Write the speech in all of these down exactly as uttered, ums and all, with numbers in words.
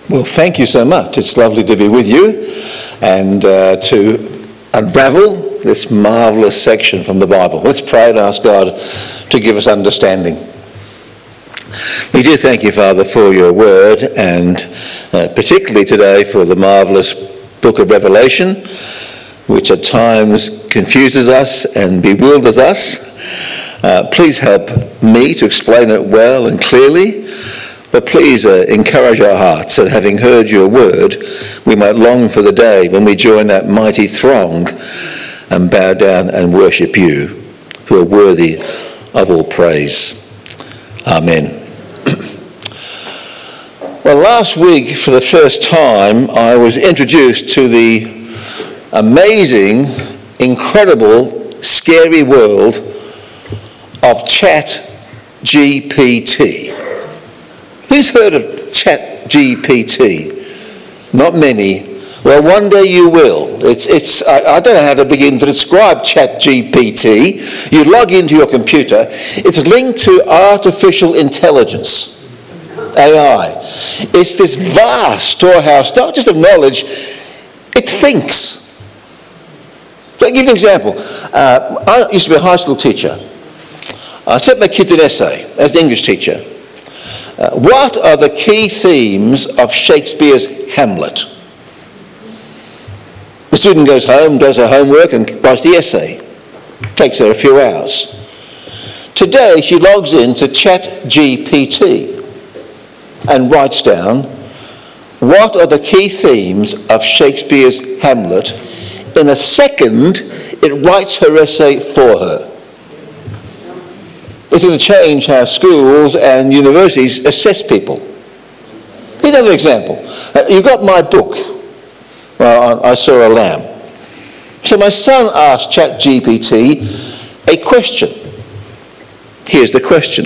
Well, thank you so much. It's lovely to be with you and uh, to unravel this marvellous section from the Bible. Let's pray and ask God to give us understanding. We do thank you, Father, for your word, and uh, particularly today for the marvellous book of Revelation, which at times confuses us and bewilders us. Uh, please help me to explain it well and clearly. But please uh, encourage our hearts that having heard your word, we might long for the day when we join that mighty throng and bow down and worship you, who are worthy of all praise. Amen. Well, last week, for the first time, I was introduced to the amazing, incredible, scary world of Chat G P T. Who's heard of Chat G P T? Not many. Well, one day you will. It's, it's, I, I don't know how to begin to describe Chat G P T. You log into your computer. It's linked to artificial intelligence, A I. It's this vast storehouse, not just of knowledge, it thinks. So I'll give you an example. Uh, I used to be a high school teacher. I sent my kids an essay as an English teacher. Uh, what are the key themes of Shakespeare's Hamlet? The student goes home, does her homework and writes the essay. Takes her a few hours. Today she logs into Chat G P T and writes down, what are the key themes of Shakespeare's Hamlet? In a second, it writes her essay for her. It's going to change how schools and universities assess people. Here's another example. Uh, you've got my book, well, I, I Saw a Lamb. So my son asked Chat G P T a question. Here's the question.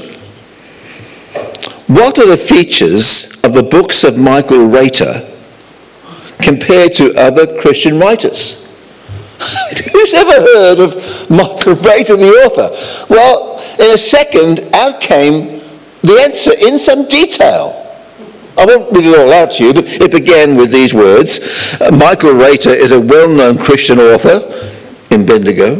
What are the features of the books of Michael Rater compared to other Christian writers? Who's ever heard of Michael Rater, the author? Well, in a second, out came the answer in some detail. I won't read it all out to you, but it began with these words. Uh, Michael Rater is a well-known Christian author in Bendigo.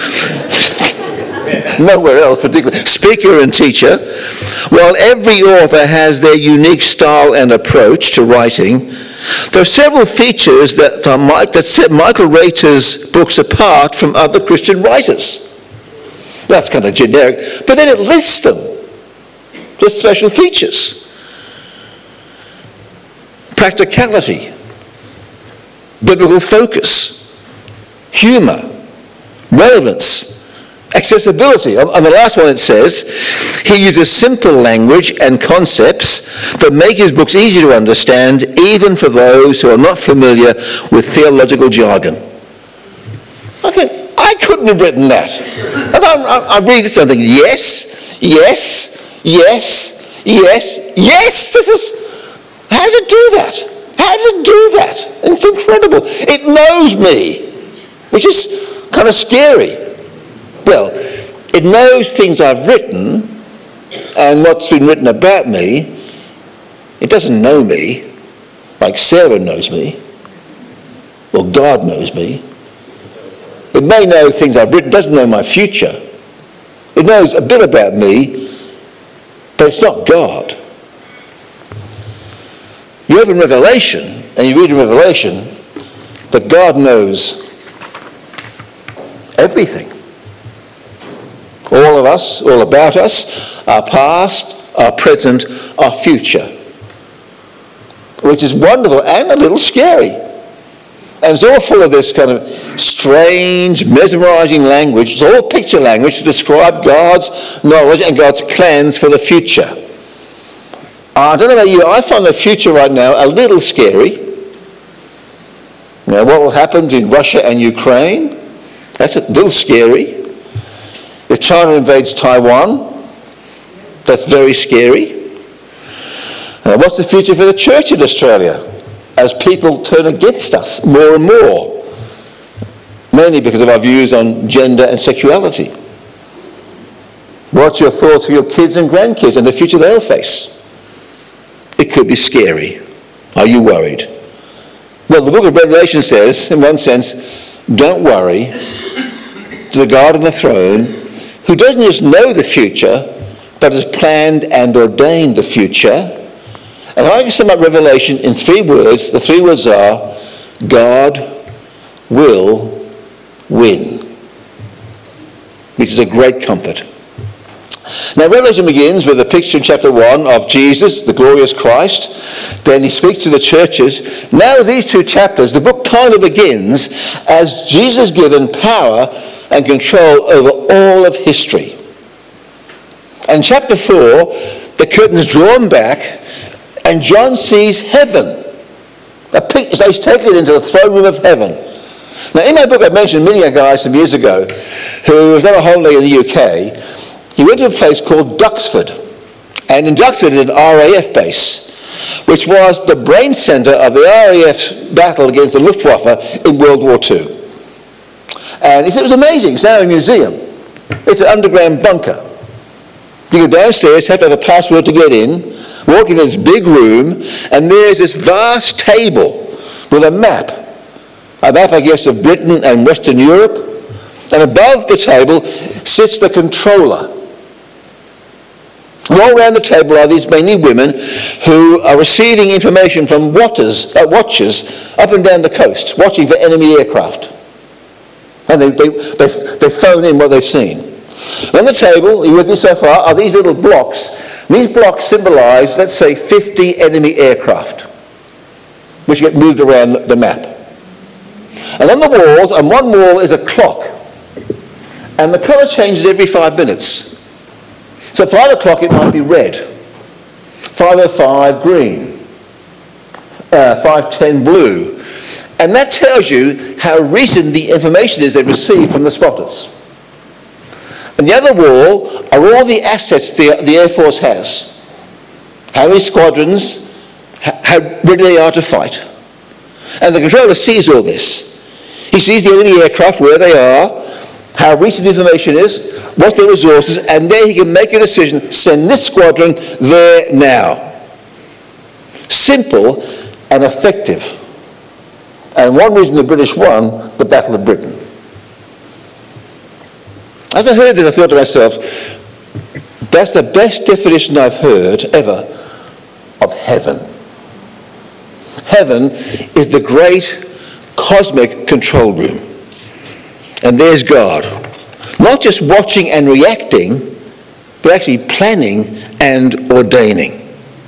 Nowhere else particularly. Speaker and teacher. While every author has their unique style and approach to writing, there are several features that, are Mike, that set Michael Rater's books apart from other Christian writers. That's kind of generic, but then it lists them, the special features. Practicality, biblical focus, humour, relevance, accessibility. On, on the last one it says, he uses simple language and concepts that make his books easy to understand, even for those who are not familiar with theological jargon. I think, I couldn't have written that. And I, I, I read this and I think, yes, yes, yes, yes, yes, this is, how did it do that? How did it do that? It's incredible. It knows me, which is kind of scary. Well, it knows things I've written and what's been written about me. It doesn't know me like Sarah knows me or God knows me. It may know things I've written, doesn't know my future. It knows a bit about me, but it's not God. You open Revelation and you read in Revelation that God knows everything. All of us, all about us, our past, our present, our future. Which is wonderful and a little scary. And it's all full of this kind of strange, mesmerizing language. It's all picture language to describe God's knowledge and God's plans for the future. I don't know about you, I find the future right now a little scary. You know, what will happen in Russia and Ukraine? That's a little scary. If China invades Taiwan, that's very scary. Uh, what's the future for the church in Australia as people turn against us more and more? Mainly because of our views on gender and sexuality. What's your thoughts for your kids and grandkids and the future they'll face? It could be scary. Are you worried? Well, the book of Revelation says, in one sense, don't worry. To the God on the throne, who doesn't just know the future, but has planned and ordained the future. And I can sum up Revelation in three words. The three words are, God will win. Which is a great comfort. Now, Revelation begins with a picture in chapter one of Jesus, the glorious Christ. Then he speaks to the churches. Now, these two chapters, the book kind of begins as Jesus given power and control over all of history. And chapter four, the curtain's drawn back, and John sees heaven. A picture, so he's taken into the throne room of heaven. Now, in my book, I mentioned meeting a guy some years ago who was on a holiday in the U K. He went to a place called Duxford. And in Duxford is an R A F base, which was the brain centre of the R A F battle against the Luftwaffe in World War Two. And he said it was amazing. It's now a museum. It's an underground bunker. You go downstairs, have to have a password to get in, walk into this big room, and there's this vast table with a map. A map, I guess, of Britain and Western Europe. And above the table sits the controller. And all around the table are these mainly women who are receiving information from watchers, uh, watchers up and down the coast, watching for enemy aircraft. And they, they, they, they phone in what they've seen. On the table, are you with me so far, are these little blocks. These blocks symbolize, let's say, fifty enemy aircraft, which get moved around the map. And on the walls, on one wall is a clock. And the colour changes every five minutes. So at five o'clock it might be red. five oh five green. Uh, five ten blue. And that tells you how recent the information is they received from the spotters. And the other wall are all the assets the, the Air Force has. How many squadrons, how ready they are to fight. And the controller sees all this. He sees the enemy aircraft, where they are, how recent the information is, what their resources, and there he can make a decision, send this squadron there now. Simple and effective. And one reason the British won the Battle of Britain. As I heard this, I thought to myself, that's the best definition I've heard ever of heaven. Heaven is the great cosmic control room. And there's God. Not just watching and reacting, but actually planning and ordaining.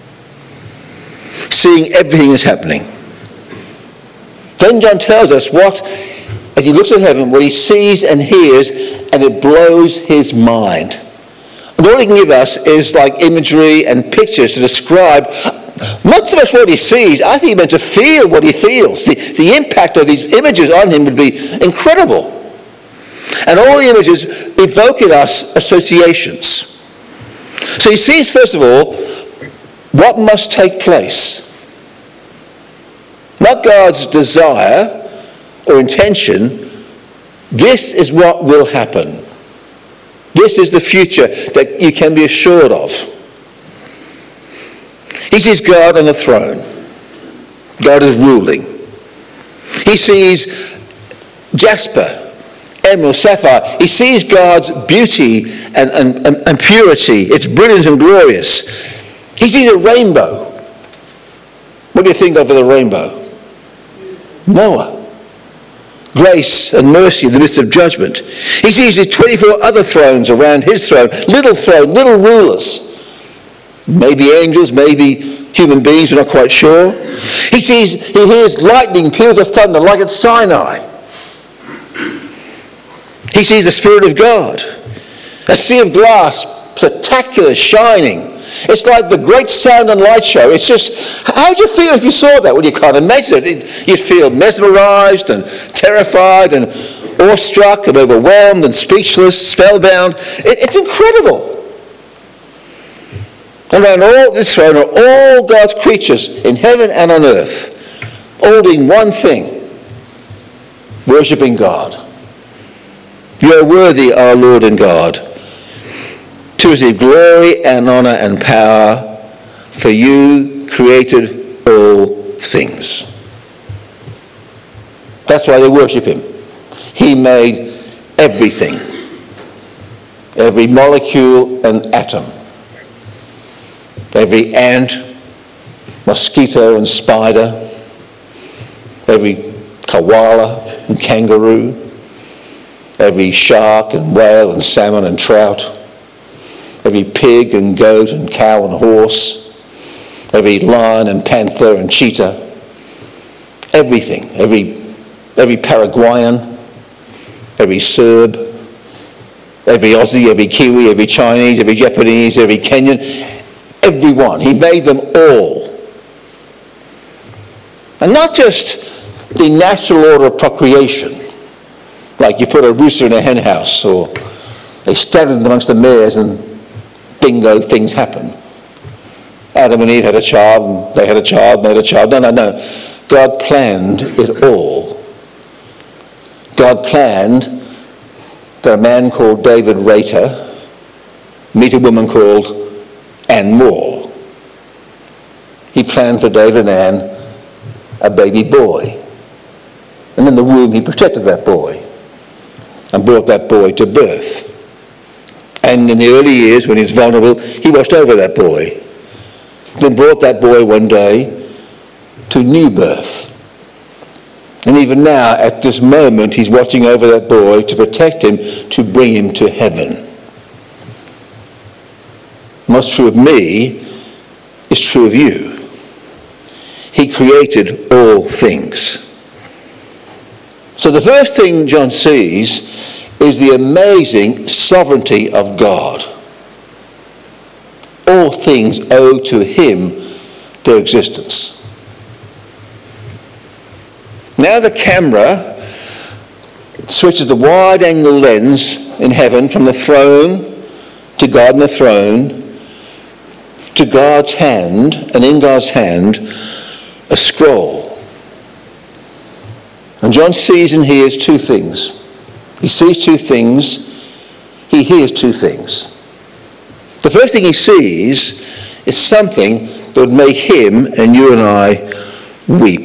Seeing everything that's happening. Then John tells us what, as he looks at heaven, what he sees and hears, and it blows his mind. And all he can give us is like imagery and pictures to describe not so much what he sees. I think he meant to feel what he feels. The, the impact of these images on him would be incredible. And all the images evoke in us associations. So he sees, first of all, what must take place. Not God's desire or intention. This is what will happen. This is the future that you can be assured of. He sees God on the throne. God is ruling. He sees jasper, emerald, sapphire. He sees God's beauty and, and, and, and purity. It's brilliant and glorious. He sees a rainbow. What do you think of the rainbow? Noah. Grace and mercy in the midst of judgment. He sees his twenty-four other thrones around his throne. Little throne, little rulers. Maybe angels, maybe human beings, we're not quite sure. He sees, he hears lightning, peals of thunder like at Sinai. He sees the Spirit of God. A sea of glass, spectacular, shining. It's like the great sound and light show. It's just, how'd you feel if you saw that? Well, you can't imagine it. You'd feel mesmerized and terrified and awestruck and overwhelmed and speechless, spellbound. It, it's incredible. And around all this throne are all God's creatures in heaven and on earth, all doing one thing, worshipping God. You are worthy, our Lord and God, to receive glory and honor and power, for you created all things. That's why they worship him. He made everything. Every molecule and atom. Every ant, mosquito and spider. Every koala and kangaroo. Every shark and whale and salmon and trout. Every pig and goat and cow and horse. Every lion and panther and cheetah. Everything. Every, every Paraguayan. Every Serb. Every Aussie, every Kiwi, every Chinese, every Japanese, every Kenyan. Everyone. He made them all. And not just the natural order of procreation. Like you put a rooster in a hen house, or they stand amongst the mares and bingo, things happen. Adam and Eve had a child, and they had a child, and they had a child. No, no, no. God planned it all. God planned that a man called David Rater meet a woman called Anne Moore. He planned for David and Anne a baby boy. And in the womb he protected that boy and brought that boy to birth. And in the early years when he was vulnerable, he watched over that boy. Then brought that boy one day to new birth. And even now, at this moment, he's watching over that boy to protect him, to bring him to heaven. What's true of me is true of you. He created all things. So the first thing John sees is the amazing sovereignty of God. All things owe to him their existence. Now the camera switches the wide-angle lens in heaven from the throne to God and the throne to God's hand, and in God's hand, a scroll. And John sees and hears two things. He sees two things. He hears two things. The first thing he sees is something that would make him and you and I weep.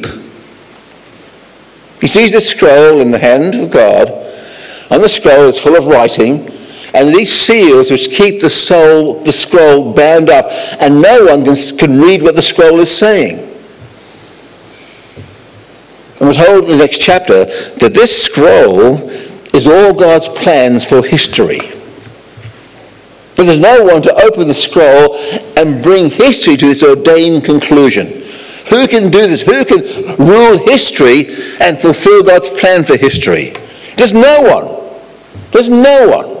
He sees the scroll in the hand of God. On the scroll is full of writing, and these seals which keep the soul, the scroll bound up, and no one can, can read what the scroll is saying. And we're told in the next chapter that this scroll is all God's plans for history. But there's no one to open the scroll and bring history to its ordained conclusion. Who can do this? Who can rule history and fulfill God's plan for history? There's no one. There's no one.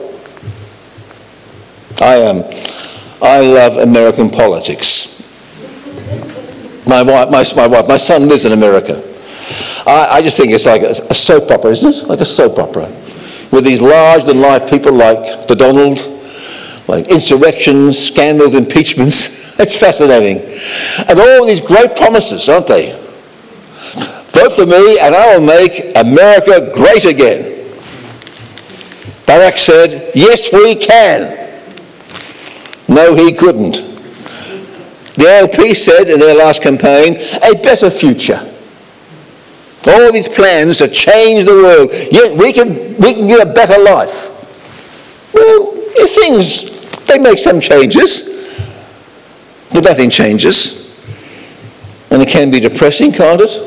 I um, I love American politics. My wife, my, my wife, my son lives in America. I, I just think it's like a, a soap opera, isn't it? Like a soap opera. With these larger-than-life people like the Donald, like insurrections, scandals, impeachments. It's fascinating. And all these great promises, aren't they? Vote for me and I will make America great again. Barack said, yes, we can. No, he couldn't. The L P said in their last campaign, a better future. All these plans to change the world. Yeah, we can, we can get a better life. Well, things, they make some changes, but nothing changes. And it can be depressing, can't it?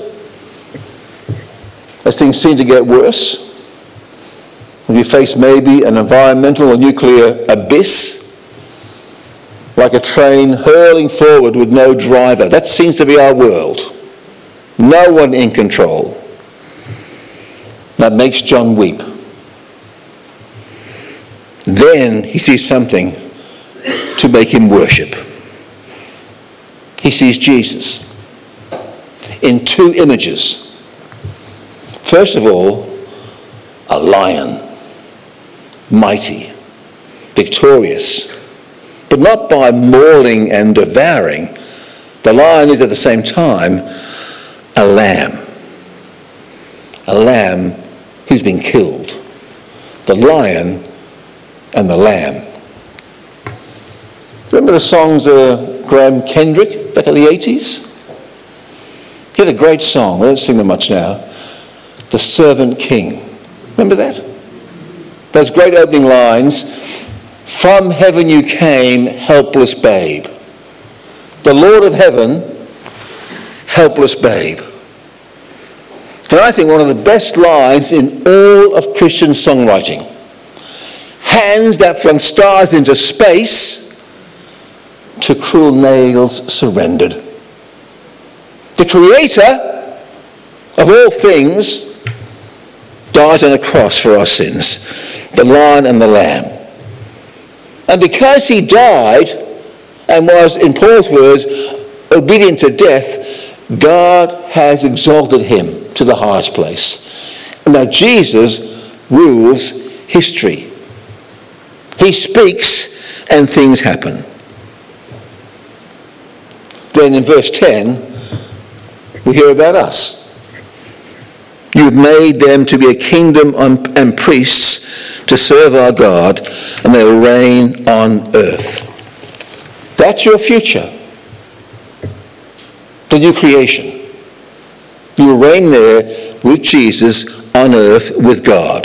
As things seem to get worse. When you face maybe an environmental or nuclear abyss, like a train hurling forward with no driver. That seems to be our world. No one in control. That makes John weep. Then he sees something to make him worship. He sees Jesus in two images. First of all, a lion, mighty, victorious, but not by mauling and devouring. The lion is at the same time a lamb. A lamb who's been killed. The lion and the lamb. Remember the songs of Graham Kendrick back in the eighties? He had a great song. We don't sing them much now. The Servant King. Remember that? Those great opening lines. From heaven you came, helpless babe. The Lord of heaven, helpless babe. And I think one of the best lines in all of Christian songwriting. Hands that flung stars into space, to cruel nails surrendered. The Creator of all things died on a cross for our sins, the Lion and the Lamb. And because he died and was, in Paul's words, obedient to death, God has exalted him to the highest place. And now Jesus rules history. He speaks and things happen. Then in verse ten, we hear about us. You've made them to be a kingdom and priests to serve our God, and they will reign on earth. That's your future. The new creation. You will reign there with Jesus on earth with God.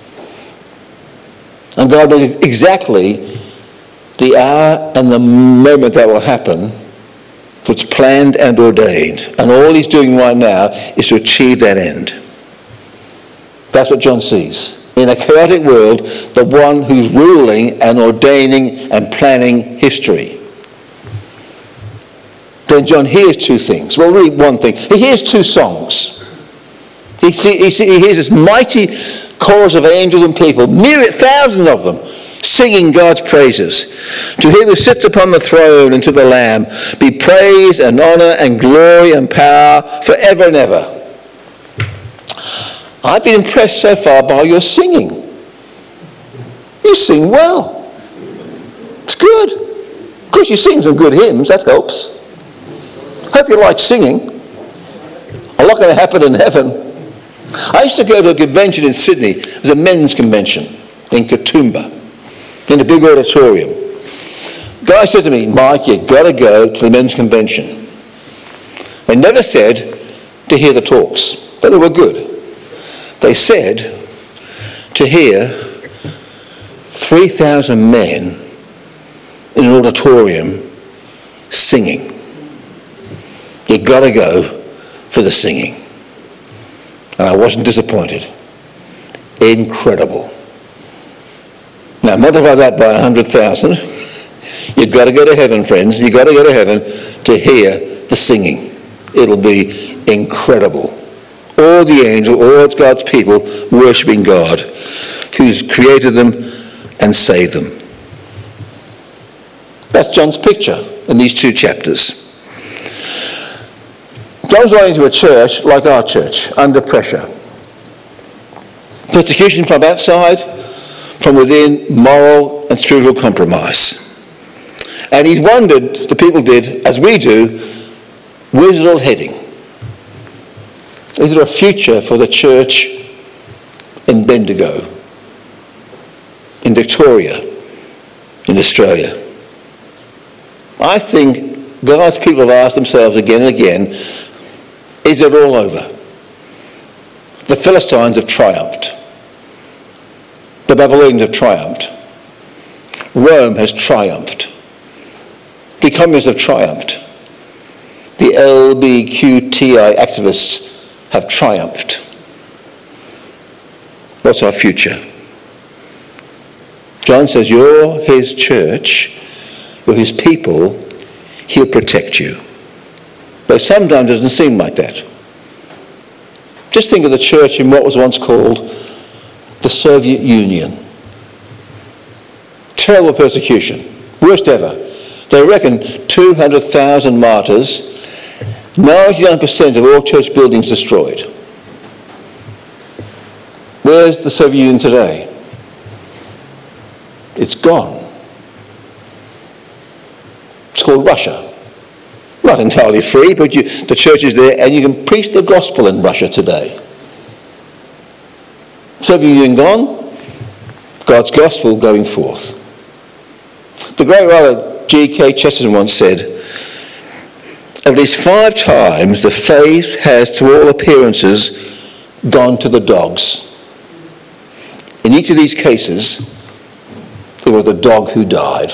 And God knows exactly the hour and the moment that will happen, for it's planned and ordained. And all he's doing right now is to achieve that end. That's what John sees. In a chaotic world, the one who's ruling and ordaining and planning history. Then John hears two things. Well, really one thing. He hears two songs. He, see, he, see, he hears this mighty chorus of angels and people, myriad thousands of them, singing God's praises. To him who sits upon the throne and to the Lamb be praise and honor and glory and power forever and ever. I've been impressed so far by your singing. You sing well. It's good. Of course you sing some good hymns, that helps. Hope you like singing. A lot going to happen in heaven. I used to go to a convention in Sydney. It was a men's convention in Katoomba, in a big auditorium. The guy said to me, Mike, you've got to go to the men's convention. They never said to hear the talks, but they were good. They said to hear three thousand men in an auditorium singing. You've got to go for the singing. And I wasn't disappointed. Incredible. Now multiply that by one hundred thousand. You've got to go to heaven, friends. You've got to go to heaven to hear the singing. It'll be incredible. All the angels, all God's people worshipping God, who's created them and saved them. That's John's picture in these two chapters. John's writing to a church like our church, under pressure. Persecution from outside, from within, moral and spiritual compromise. And he's wondered, the people did, as we do, where's it all heading? Is there a future for the church in Bendigo, in Victoria, in Australia? I think God's people have asked themselves again and again, is it all over? The Philistines have triumphed. The Babylonians have triumphed. Rome has triumphed. The communists have triumphed. The L G B T Q I activists have triumphed. What's our future? John says, you're his church, you're his people, he'll protect you. But sometimes it doesn't seem like that. Just think of the church in what was once called the Soviet Union. Terrible persecution, worst ever. They reckon two hundred thousand martyrs, ninety-nine percent of all church buildings destroyed. Where's the Soviet Union today? It's gone. It's called Russia. Not entirely free, but you, the church is there and you can preach the gospel in Russia today. Soviet Union gone, God's gospel going forth. The great writer G K Chesterton once said, at least five times the faith has, to all appearances, gone to the dogs. In each of these cases, it was the dog who died.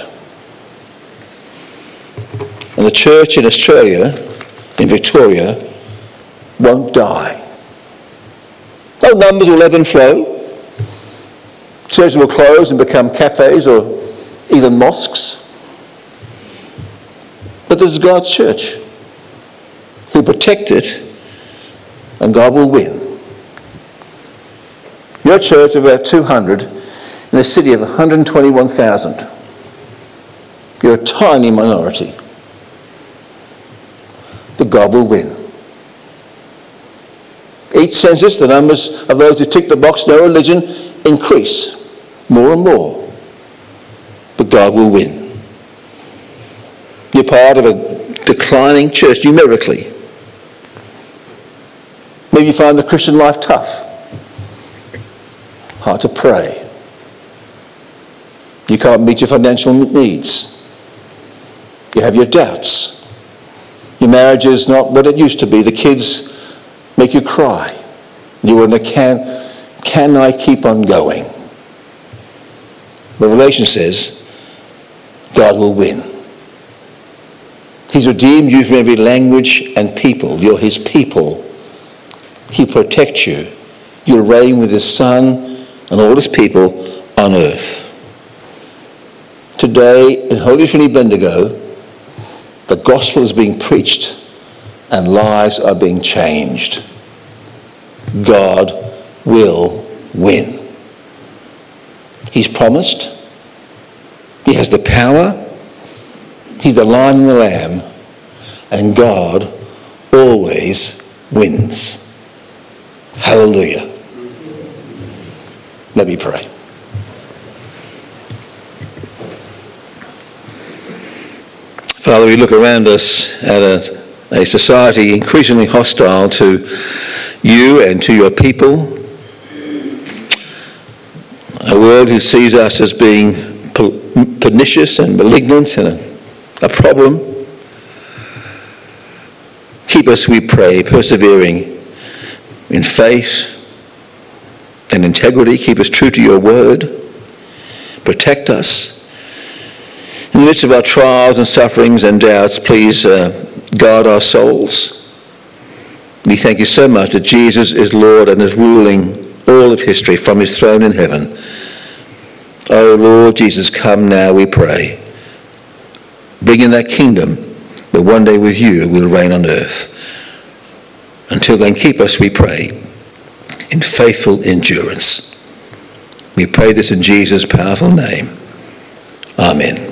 And the church in Australia, in Victoria, won't die. No numbers will ebb and flow. Churches will close and become cafes or even mosques. But this is God's church. He'll protect it, and God will win. Your church of about two hundred in a city of one hundred twenty-one thousand. You're a tiny minority. But God will win. Each census, the numbers of those who tick the box no religion increase more and more. But God will win. You're part of a declining church numerically. Maybe you find the Christian life tough. Hard to pray. You can't meet your financial needs. You have your doubts. Your marriage is not what it used to be. The kids make you cry. You wonder, can, can I keep on going? Revelation says, God will win. He's redeemed you from every language and people. You're his people. He'll protect you. You'll reign with his Son and all his people on earth. Today, in Holy Trinity Bendigo, the gospel is being preached and lives are being changed. God will win. He's promised. He has the power. He's the Lion and the Lamb. And God always wins. Hallelujah. Let me pray. Father, we look around us at a, a society increasingly hostile to you and to your people. A world who sees us as being pernicious and malignant and a, a problem. Keep us, we pray, persevering in faith and integrity. Keep us true to your word. Protect us. In the midst of our trials and sufferings and doubts, please uh, guard our souls. We thank you so much that Jesus is Lord and is ruling all of history from his throne in heaven. Oh Lord Jesus, come now, we pray. Bring in that kingdom where one day with you we'll reign on earth. Until then, keep us, we pray, in faithful endurance. We pray this in Jesus' powerful name. Amen.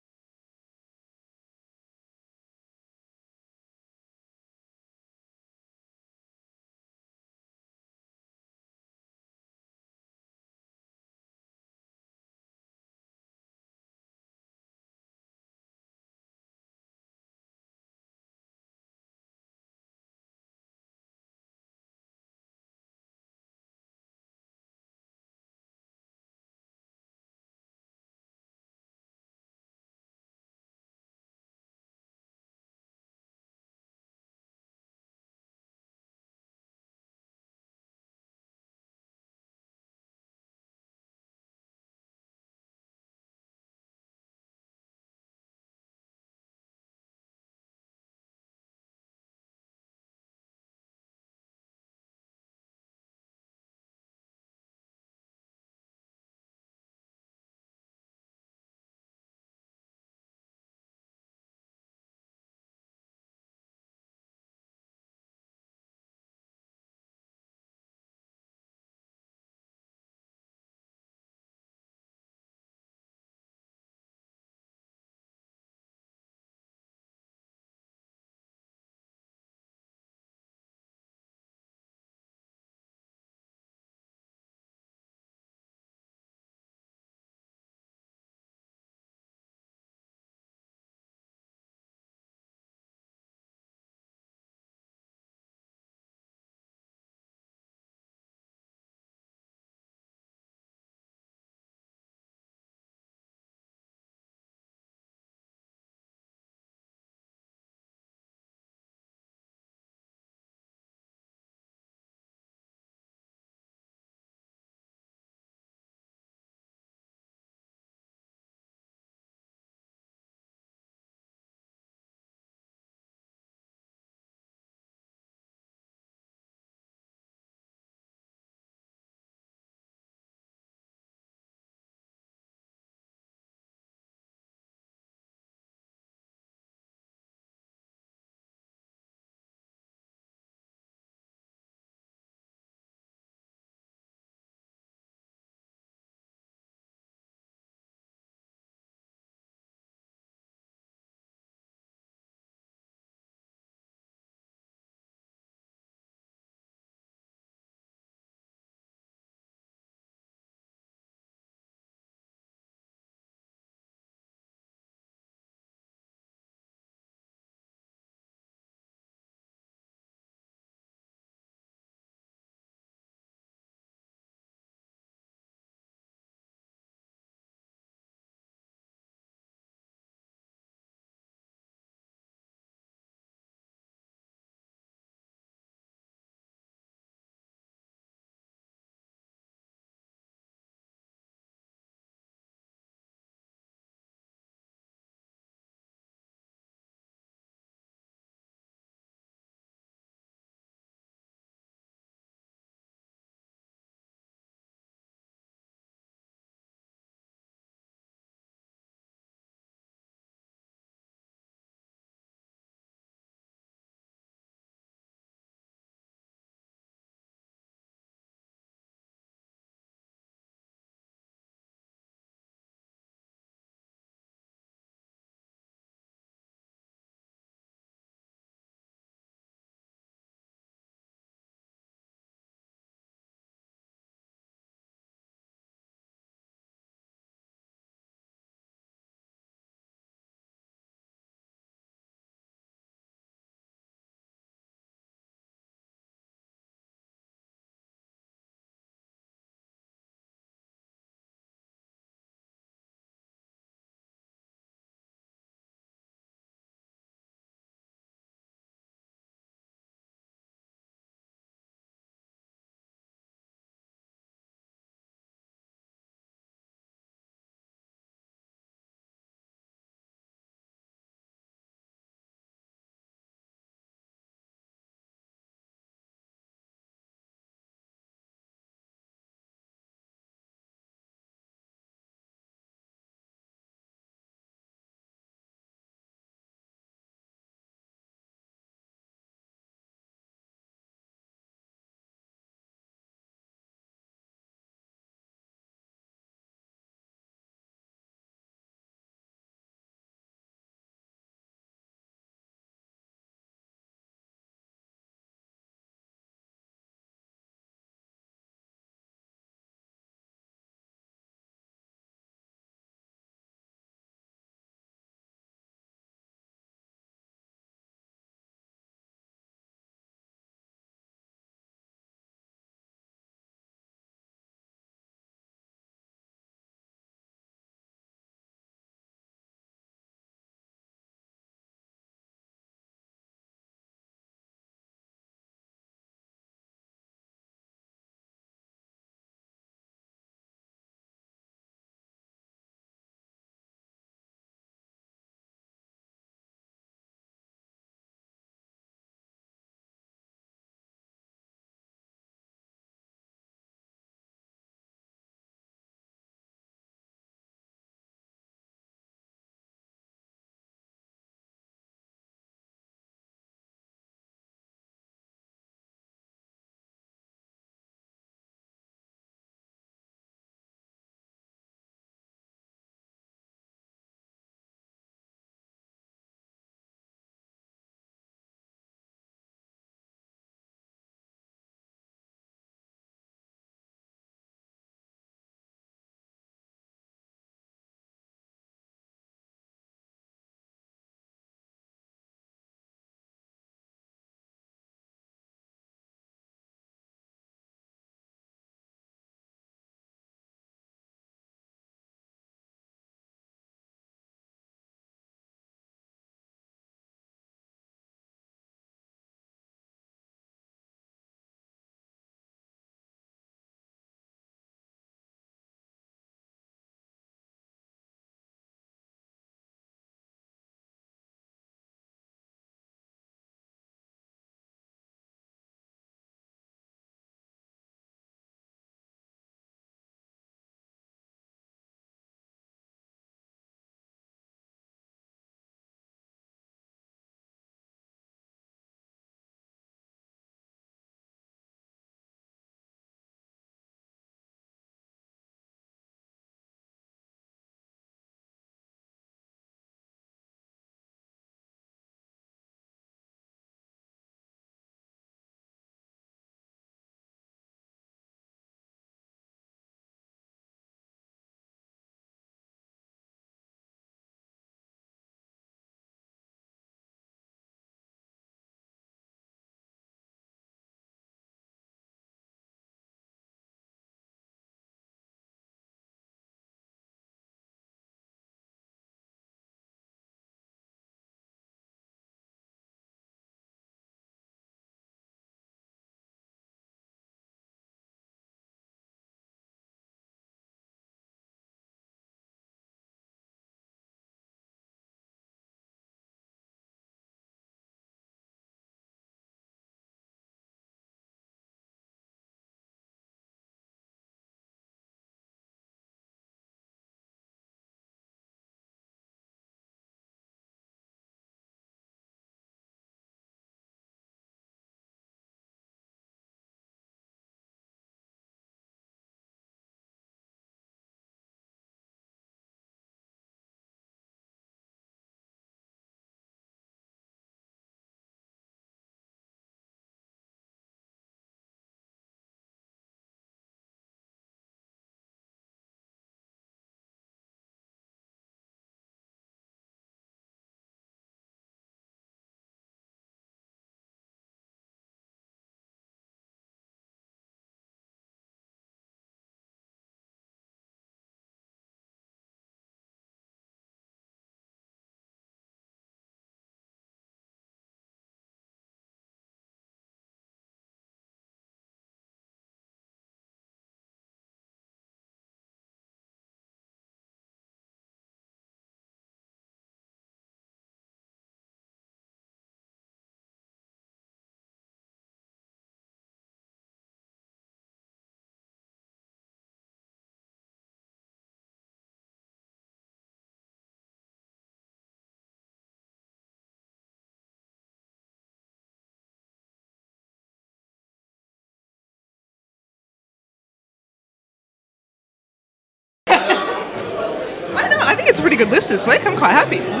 a pretty good list this week. I'm quite happy.